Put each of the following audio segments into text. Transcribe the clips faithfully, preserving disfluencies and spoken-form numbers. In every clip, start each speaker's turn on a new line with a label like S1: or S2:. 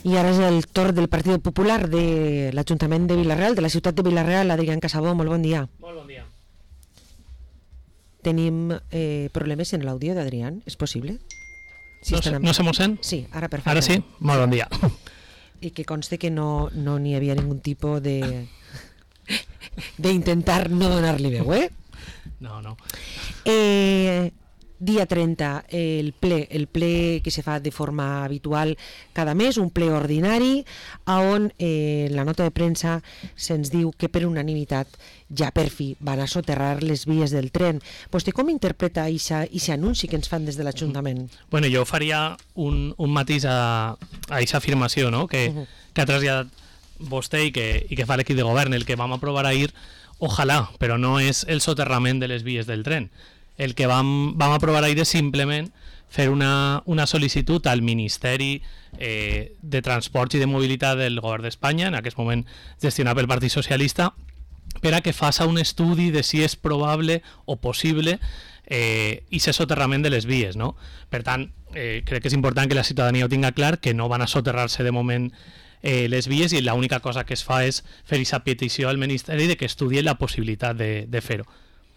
S1: I ara és el torn del Partit Popular de l'Ajuntament de Vila-real, de la ciutat de Vila-real. Adrián Casabó, molt bon dia.
S2: Molt bon dia.
S1: Tenim eh, problemes en l'àudio d'Adrián, és possible?
S2: Si no, se, no se mos sent?
S1: Sí, ara perfecte.
S2: Ara sí? Molt bon dia.
S1: I que conste que no no n'hi havia ningun tipus de d'intentar no donar-li veu, eh?
S2: No, no.
S1: Eh... Dia trenta, el ple, el ple que se fa de forma habitual cada mes, un ple ordinari, on eh, la nota de premsa se'ns diu que per unanimitat ja per fi van a soterrar les vies del tren. Vostè com interpreta aquest anunci que ens fan des de l'Ajuntament?
S2: Bueno, jo faria un, un matís a aquesta afirmació, no? que, uh -huh. que ha traslladat vostè i que, i que fa l'equip de govern. El que vam aprovar ahir, ojalà, però no és el soterrament de les vies del tren. El que vam, vam aprovar ahir és simplement fer una, una sol·licitud al Ministeri eh, de Transports i de Mobilitat del Govern d'Espanya, en aquest moment gestionat pel Partit Socialista, per a que faça un estudi de si és probable o possible eh, i ser soterrament de les vies, no? Per tant, eh, crec que és important que la ciutadania ho tinga clar, que no van a soterrar-se de moment eh, les vies, i l'única cosa que es fa és fer aquesta petició al Ministeri de que estudie la possibilitat de, de fer-ho.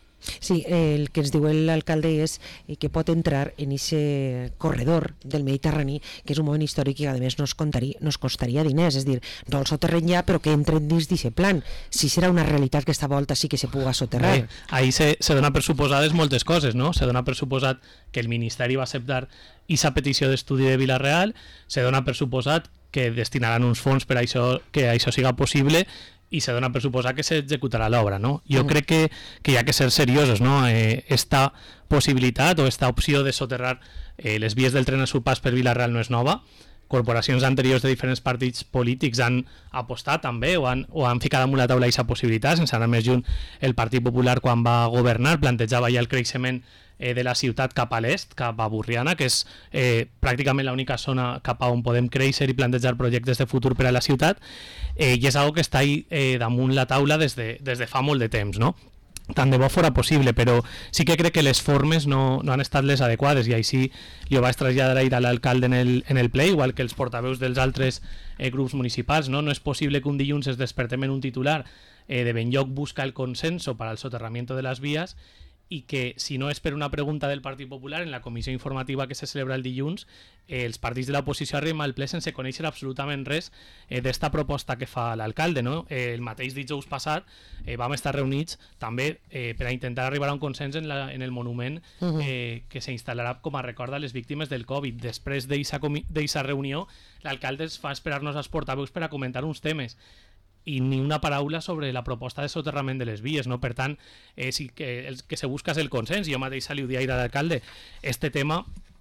S1: Sí, el que ens diu l'alcalde és que pot entrar en aquest corredor del Mediterrani, que és un moment històric i a més nos, contaria, nos costaria diners, és dir, no el soterren ja, però que entren dins d'aquest plan. Si serà una realitat que esta volta sí que se puga soterrar.
S2: Bé, ahí se, se dona per suposades moltes coses, no? Se dona per suposat que el Ministeri va acceptar aquesta petició d'estudi de Vila-real, se dona per suposat que destinaran uns fons per a això, que això siga possible, i se dona per suposar que s'executarà l'obra, no? Jo mm. crec que, que hi ha que ser seriosos, no? Eh, esta possibilitat o esta opció de soterrar eh, les vies del tren a su pas per Vila-real no és nova. Corporacions anteriors de diferents partits polítics han apostat també o han, o han ficat damunt la taula aquesta possibilitat. Sense anar més lluny, el Partit Popular quan va governar plantejava ja el creixement eh, de la ciutat cap a l'est, cap a Borriana, que és eh, pràcticament l'única zona cap a on podem créixer i plantejar projectes de futur per a la ciutat, eh, i és algo que està ahí eh, damunt la taula des de, des de fa molt de temps, no? Tant de bo fora possible, però sí que crec que les formes no, no han estat les adequades, i així jo vaig traslladar ahir a l'alcalde en el, en el ple, igual que els portaveus dels altres eh, grups municipals, no? No és possible que un dilluns es despertem en un titular eh, de Benlloc busca el consenso para el soterramiento de las vías, i que si no és per una pregunta del Partit Popular en la comissió informativa que se celebra el dilluns, eh, els partits de l'oposició arriben al ple sense conèixer absolutament res eh, d'esta proposta que fa l'alcalde, no? Eh, el mateix dijous passat eh, vam estar reunits també eh, per a intentar arribar a un consens en, la, en el monument eh, que s'instal·larà com a record a les víctimes del Covid. Després d'aquesta reunió, l'alcalde es fa esperar-nos als portaveus per a comentar uns temes i ni una paraula sobre la proposta de soterrament de les vies, no? Per tant, eh, sí que el que se busca és el consens. Jo mateix li ho dia ahir a l'alcalde. Este tema,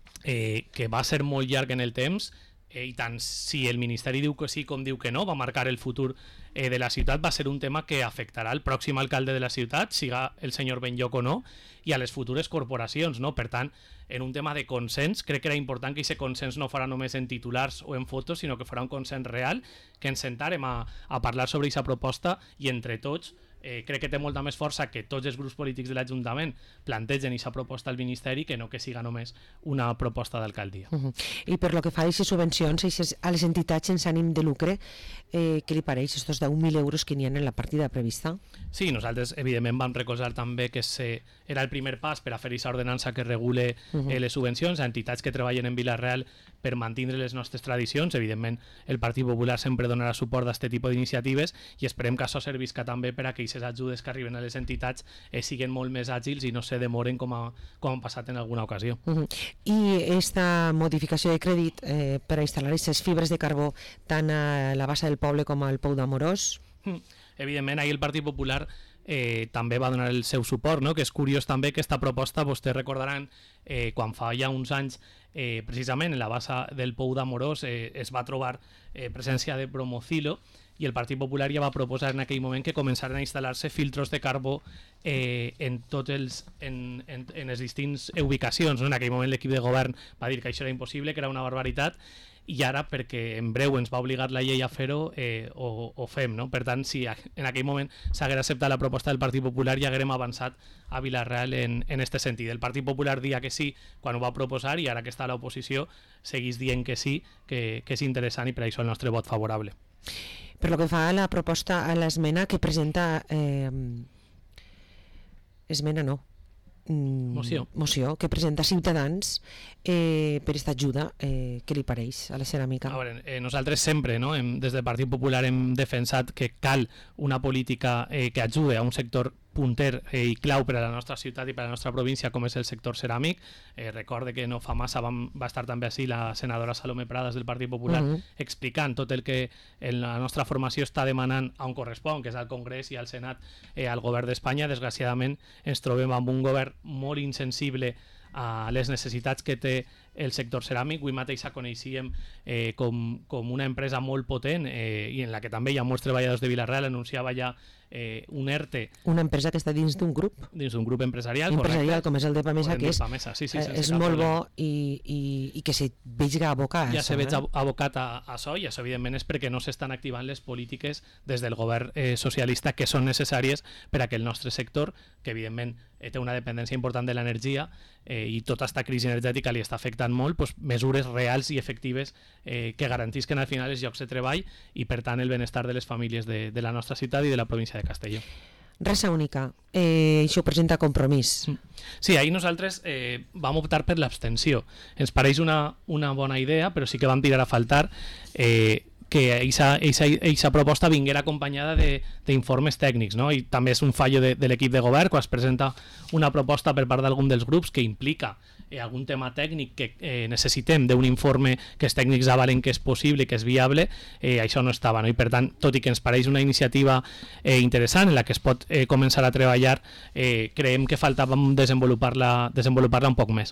S2: eh, que va ser molt llarg en el temps, eh, i tant si el Ministeri diu que sí com diu que no, va marcar el futur eh, de la ciutat, va ser un tema que afectarà al pròxim alcalde de la ciutat, siga el senyor Benlloc o no, i a les futures corporacions, no? Per tant, en un tema de consens, crec que era important que aquest consens no farà només en titulars o en fotos, sinó que farà un consens real, que ens sentarem a, a parlar sobre aquesta proposta i entre tots eh, crec que té molta més força que tots els grups polítics de l'Ajuntament plantegen aquesta proposta al Ministeri que no que siga només una proposta d'alcaldia.
S1: Uh -huh. I per lo que fa a aquestes subvencions eixes, a les entitats sense ànim de lucre, eh, què li pareix estos deu mil euros que n'hi ha en la partida prevista?
S2: Sí, nosaltres evidentment vam recolzar també que se, era el primer pas per a fer aquesta ordenança que regule uh -huh. eh, les subvencions a entitats que treballen en Vila-real per mantindre les nostres tradicions. Evidentment el Partit Popular sempre donarà suport a aquest tipus d'iniciatives i esperem que això servisca també per a que aquestes ajudes que arriben a les entitats eh, siguin molt més àgils i no se demoren com ha, com ha passat en alguna ocasió.
S1: Uh -huh. I aquesta modificació de crèdit eh, per a instal·lar aquestes fibres de carbó tant a la bassa del poble com al Pou d'Amorós?
S2: Mm. Evidentment, ahir el Partit Popular eh, també va donar el seu suport, no? Que és curiós també que aquesta proposta, vostès recordaran, eh, quan fa ja uns anys, eh, precisament en la bassa del Pou d'Amorós eh, es va trobar eh, presència de bromocilo, i el Partit Popular ja va proposar en aquell moment que començaren a instal·lar-se filtros de carbó eh, en tots els en, en, en les distintes ubicacions, no? En aquell moment l'equip de govern va dir que això era impossible, que era una barbaritat, i ara, perquè en breu ens va obligar la llei a fer-ho, eh, ho, ho fem, no? Per tant, si en aquell moment s'hagués acceptat la proposta del Partit Popular, ja haguérem avançat a Vila-real en, en este sentit. El Partit Popular dia que sí quan ho va proposar, i ara que està a l'oposició seguís dient que sí, que, que és interessant, i per això el nostre vot favorable.
S1: Per lo que fa a la proposta, a l'esmena que presenta... Eh, esmena no. Mm,
S2: moció.
S1: moció que presenta Ciutadans eh, per esta ajuda, eh, què li pareix a la ceràmica?
S2: A veure, eh, nosaltres sempre, no, hem, des del Partit Popular hem defensat que cal una política eh, que ajude a un sector punter eh, i clau per a la nostra ciutat i per a la nostra província, com és el sector ceràmic. Eh, recorde que no fa massa vam, va estar també així la senadora Salomé Pradas del Partit Popular uh -huh. explicant tot el que en la nostra formació està demanant on correspon, que és al Congrés i al Senat, eh, al govern d'Espanya. Desgraciadament ens trobem amb un govern molt insensible a les necessitats que té el sector ceràmic. Avui mateix la coneixíem eh, com, com una empresa molt potent eh, i en la que també hi ha molts treballadors de Vila-real. Anunciava ja eh, un ERTE.
S1: Una empresa que està dins d'un grup.
S2: Dins d'un grup empresarial,
S1: empresarial
S2: correcte.
S1: com és el de Pamesa, que és,
S2: sí, sí,
S1: eh, és molt bo i, i, i que se veiga abocat.
S2: Ja
S1: això,
S2: se veig
S1: eh?
S2: abocat a, a això, i això evidentment és perquè no s'estan activant les polítiques des del govern eh, socialista que són necessàries per a que el nostre sector, que evidentment eh, té una dependència important de l'energia eh, i tota aquesta crisi energètica li està afectant molt, doncs, mesures reals i efectives eh, que garantisquen al final els llocs de treball i per tant el benestar de les famílies de, de la nostra ciutat i de la província de Castelló.
S1: Raça única, eh, això presenta Compromís.
S2: Sí, ahir nosaltres eh, vam optar per l'abstenció. Ens pareix una, una bona idea, però sí que vam tirar a faltar eh, que aquesta proposta vinguera acompanyada d'informes tècnics, no? I també és un fallo de, de l'equip de govern quan es presenta una proposta per part d'algun dels grups que implica eh, algun tema tècnic que eh, necessitem d'un informe que els tècnics avalen que és possible, que és viable, eh, això no estava, no? I per tant, tot i que ens pareix una iniciativa eh, interessant en la que es pot eh, començar a treballar, eh, creiem que faltava desenvolupar-la desenvolupar-la un poc més.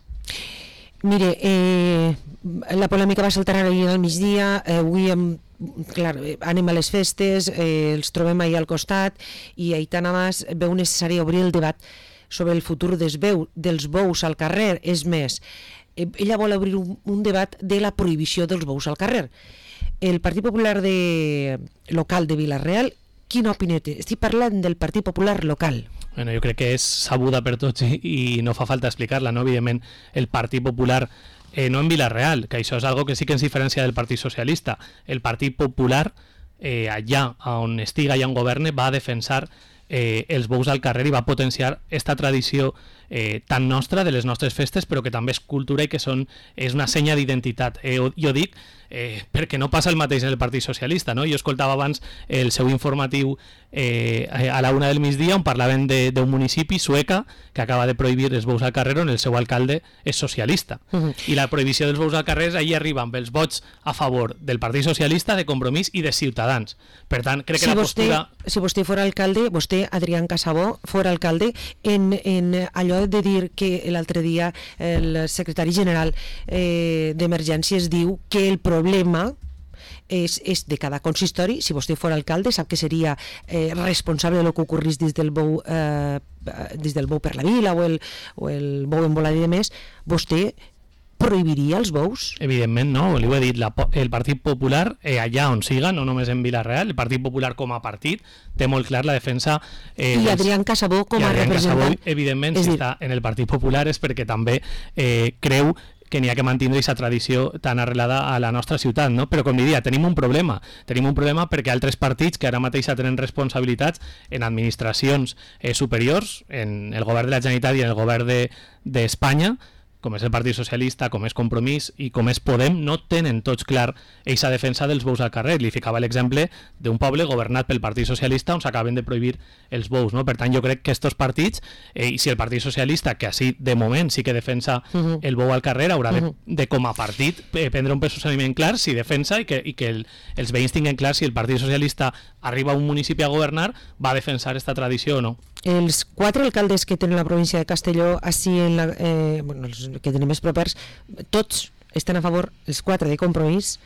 S1: Mire, eh, la polèmica va saltar ahir al migdia, eh, avui hem, clar, anem a les festes, eh, els trobem ahir al costat, i Aitana Mas veu necessari obrir el debat sobre el futur dels, veu, dels bous al carrer. És més, eh, ella vol obrir un, un debat de la prohibició dels bous al carrer. El Partit Popular de, local de Vila-real, quina opinió té? Estic parlant del Partit Popular local.
S2: Bueno, jo crec que és sabuda per tots i, i no fa falta explicar-la, no? Evidentment, el Partit Popular, eh, no en Vila-real, que això és algo que sí que ens diferencia del Partit Socialista. El Partit Popular, eh, allà on estiga, allà on governe, va defensar eh, els bous al carrer i va potenciar esta tradició eh, tan nostra de les nostres festes, però que també és cultura i que són, és una senya d'identitat. Eh, jo dic eh, perquè no passa el mateix en el Partit Socialista, no? Jo escoltava abans el seu informatiu eh, a la una del migdia on parlaven d'un municipi, Sueca, que acaba de prohibir els bous al carrer, on el seu alcalde és socialista. Uh -huh. I la prohibició dels bous al carrer, allí arriba amb els vots a favor del Partit Socialista, de Compromís i de Ciutadans. Per tant, crec que
S1: si
S2: la
S1: vostè,
S2: postura...
S1: Si vostè fora alcalde, vostè, Adrián Casabó, fora alcalde, en, en allò de dir que l'altre dia el secretari general eh, d'Emergències diu que el problema és, és de cada consistori. Si vostè fora alcalde, sap que seria eh, responsable del que ocorrís dins del bou eh, dins del bou per la vila o el, o el bou en volar i demés. Vostè prohibiria els bous?
S2: Evidentment no, li ho he dit, la, el Partit Popular, eh, allà on siga, no només en Vila-real, el Partit Popular com a partit té molt clar la defensa... Eh,
S1: I Adrián Casabó com a representant...
S2: Casabó, evidentment, si dir... està en el Partit Popular és perquè també eh, creu que n'hi ha que mantenir aquesta tradició tan arrelada a la nostra ciutat, no? Però com diria, tenim un problema. Tenim un problema perquè altres partits que ara mateix tenen responsabilitats en administracions eh, superiors, en el govern de la Generalitat i en el govern d'Espanya, de, com és el Partit Socialista, com és Compromís i com és Podem, no tenen tots clar aquesta defensa dels bous al carrer. Li ficava l'exemple d'un poble governat pel Partit Socialista on s'acaben de prohibir els bous, no? Per tant, jo crec que aquests partits, eh, i si el Partit Socialista, que així de moment sí que defensa uh-huh. el bou al carrer, haurà de, de com a partit eh, prendre un posicionament clar si defensa i que, i que el, els veïns tinguin clar si el Partit Socialista arriba a un municipi a governar, va a defensar aquesta tradició o no.
S1: Els quatre alcaldes que tenen la província de Castelló, així en la, eh, bueno, els que tenen més propers, tots estan a favor, els quatre de Compromís,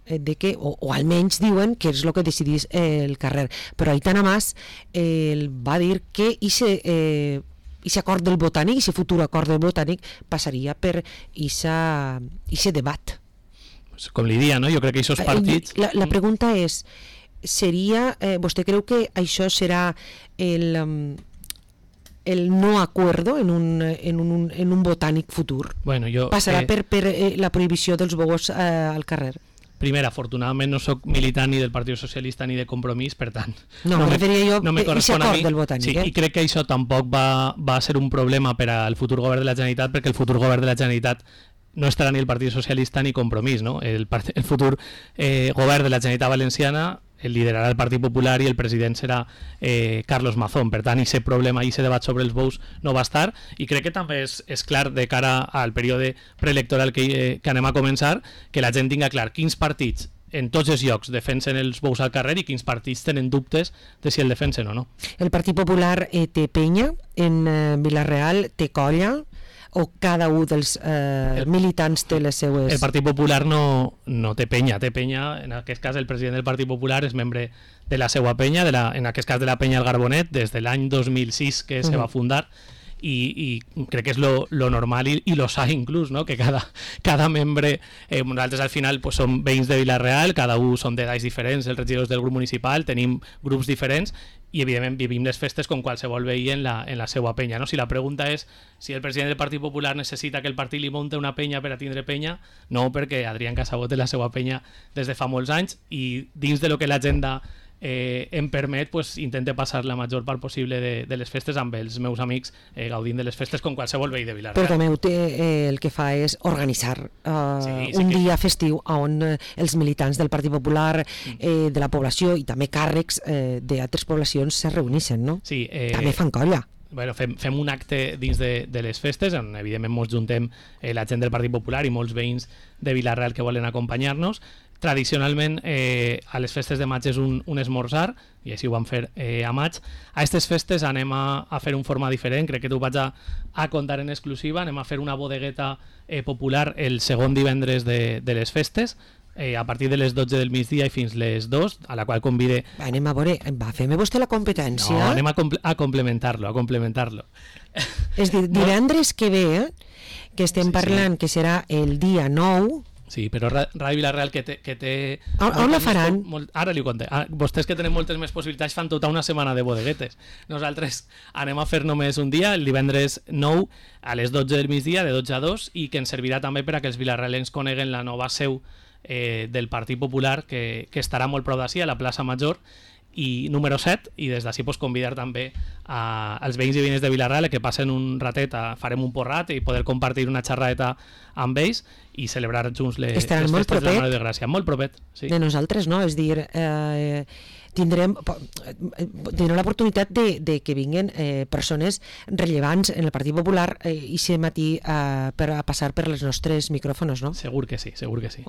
S1: de que, o, o almenys diuen que és el que decidís eh, el carrer. Però Aitana Mas eh, va dir que ixe, eh, ixe acord del Botànic, ixe futur acord del Botànic, passaria per ixe debat.
S2: Com li dia, no? Jo crec que aquests partits...
S1: La, la pregunta és, seria, eh, vostè creu que això serà el... Um, el no acuerdo en un, en un, en un Botànic futur?
S2: Bueno, jo,
S1: Passarà
S2: eh,
S1: per, per eh, la prohibició dels bous eh, al carrer?
S2: Primer, afortunadament no sóc militant ni del Partit Socialista ni de Compromís, per tant...
S1: No, no me referia jo
S2: no me correspon a mi.
S1: Del Botànic,
S2: sí,
S1: eh?
S2: I crec que això tampoc va, va ser un problema per al futur govern de la Generalitat, perquè el futur govern de la Generalitat no estarà ni el Partit Socialista ni Compromís, no? El, part, el futur eh, govern de la Generalitat Valenciana el liderarà el Partit Popular i el president serà eh, Carlos Mazón. Per tant, aquest problema i aquest debat sobre els bous no va estar, i crec que també és, és clar de cara al període preelectoral que, eh, que anem a començar, que la gent tinga clar quins partits en tots els llocs defensen els bous al carrer i quins partits tenen dubtes de si el defensen o no.
S1: El Partit Popular eh, té penya, en eh, Vila-real té colla, o cada un dels eh, el, militants té les seues...
S2: El Partit Popular no, no té penya, té penya, en aquest cas el president del Partit Popular és membre de la seva penya, de la, en aquest cas de la penya El Garbonet, des de l'any dos mil sis que uh -huh. se va fundar, i, i crec que és lo, lo normal i, i lo sa inclús, no? Que cada, cada membre, eh, nosaltres al final pues, som veïns de Vila-real, cada un són d'edats diferents, els regidors del grup municipal, tenim grups diferents, i evidentment vivim les festes com qualsevol veí en la, en la seva penya, no? Si la pregunta és si el president del Partit Popular necessita que el partit li munti una penya per a tindre penya, no, perquè Adrián Casabot té la seva penya des de fa molts anys, i dins de lo que l'agenda eh, em permet, pues, intente passar la major part possible de, de les festes amb els meus amics, eh, gaudint de les festes com qualsevol veí de Vila-real.
S1: Però també eh, el que fa és organitzar eh, sí, sí un que... dia festiu on eh, els militants del Partit Popular, eh, de la població i també càrrecs eh, d'altres poblacions se reuneixen, no?
S2: Sí, eh...
S1: també fan colla.
S2: Bueno, fem, fem un acte dins de, de les festes on evidentment ens juntem eh, la gent del Partit Popular i molts veïns de Vila-real que volen acompanyar-nos. Tradicionalment eh, a les festes de maig és un, un esmorzar, i així ho vam fer eh, a maig. A aquestes festes anem a, a fer un format diferent, crec que t'ho vaig a, a contar en exclusiva, anem a fer una bodegueta eh, popular el segon divendres de, de les festes, eh, a partir de les dotze del migdia i fins les dues, a la qual convide...
S1: Va, anem a veure, va, fem vostè la competència?
S2: No, anem a, comple a complementar-lo, a complementar-lo.
S1: És dir, divendres que ve, eh, que estem sí, parlant sí. que serà el dia nou...
S2: Sí, però Ràdio Vila-real que té... Que té
S1: on, on la faran?
S2: Molt, ara li ho conté. Ah, vostès que tenen moltes més possibilitats fan tota una setmana de bodeguetes. Nosaltres anem a fer només un dia, el divendres nou a les dotze del migdia, de dotze a dos, i que ens servirà també per a que els vilarrealencs coneguen la nova seu eh, del Partit Popular, que, que estarà molt prou d'ací, a la plaça Major, i número set, i des d'ací pues, convidar també a, als veïns i veïnes de Vila-real que passen un ratet, a, farem un porrat i poder compartir una xerradeta amb ells i celebrar junts les, les festes de la Mare de Gràcia. Molt propet, sí.
S1: De nosaltres, no? És dir, eh, tindrem, tindrem l'oportunitat de, de que vinguin eh, persones rellevants en el Partit Popular eh, i aquest matí eh, per a passar per els nostres micròfons, no?
S2: Segur que sí, segur que sí.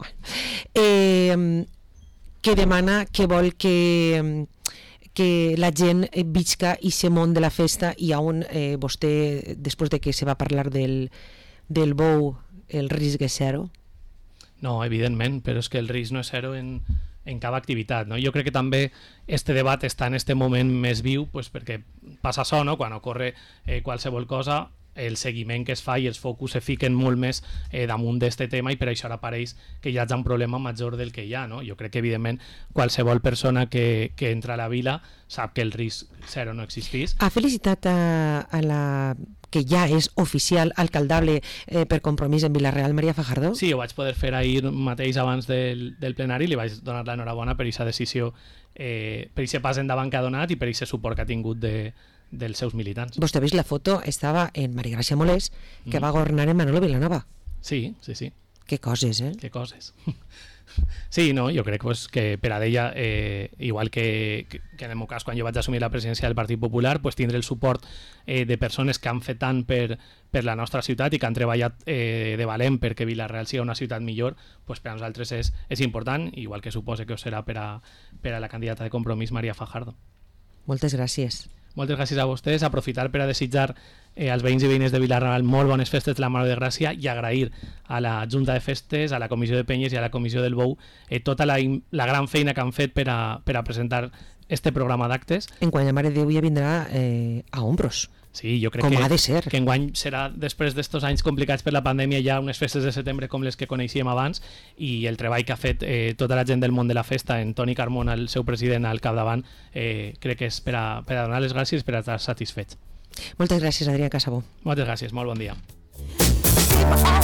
S1: Eh, que demana, que vol que, que la gent visca i se món de la festa, i on eh, vostè, després de que se va parlar del, del bou, el risc és zero?
S2: No, evidentment, però és que el risc no és zero en, en cap activitat, no? Jo crec que també este debat està en este moment més viu, pues, perquè passa això, no? Quan ocorre eh, qualsevol cosa, el seguiment que es fa i els focus se fiquen molt més eh, damunt d'este tema, i per això ara pareix que hi hagi un problema major del que hi ha, no? Jo crec que evidentment qualsevol persona que, que entra a la vila sap que el risc zero no existís.
S1: Ha felicitat a, a la que ja és oficial alcaldable eh, per Compromís en Vila-real, Maria Fajardo?
S2: Sí, ho vaig poder fer ahir mateix abans del, del plenari, li vaig donar l'enhorabona per aquesta decisió, eh, per aquest pas endavant que ha donat i per aquest suport que ha tingut de, dels seus militants.
S1: Vostè ha vist la foto, estava en Maria Gràcia Molés, que mm. va governar en Manolo Vilanova.
S2: Sí, sí, sí.
S1: Que coses, eh?
S2: Que coses. Sí, no, jo crec pues, que per a d'ella, eh, igual que, que, que en el meu cas, quan jo vaig assumir la presidència del Partit Popular, pues, tindre el suport eh, de persones que han fet tant per, per la nostra ciutat i que han treballat eh, de valent perquè Vila-real sigui una ciutat millor, pues, per a nosaltres és, és important, igual que supose que ho serà per a, per a la candidata de Compromís, Maria Fajardo.
S1: Moltes gràcies.
S2: moltes gràcies a vostès, aprofitar per a desitjar eh, als veïns i veïnes de Vila-real molt bones festes de la Mare de Gràcia i agrair a la Junta de Festes, a la Comissió de Penyes i a la Comissió del Bou eh, tota la, la gran feina que han fet per a, per a presentar este programa d'actes.
S1: Enguany la Mare de Déu ja vindrà eh, a ombros.
S2: Sí, jo crec
S1: com
S2: que,
S1: ha de ser.
S2: que enguany serà, després d'estos anys complicats per la pandèmia, ja unes festes de setembre com les que coneixíem abans, i el treball que ha fet eh, tota la gent del món de la festa, en Toni Carmona, el seu president al capdavant, eh, crec que és per a, per a donar les gràcies, per a estar satisfets.
S1: Moltes gràcies, Adrià Casabó.
S2: Moltes gràcies, molt bon dia.